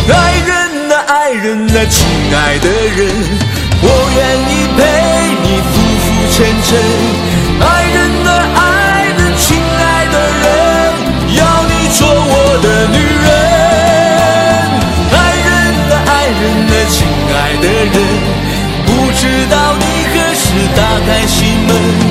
爱人啊爱人啊，亲爱的人，我愿意陪你夫妇前程。爱人啊爱人，亲爱的人，要你做我的女人。爱人啊爱人啊，亲爱的人，不知道你何时打开心门。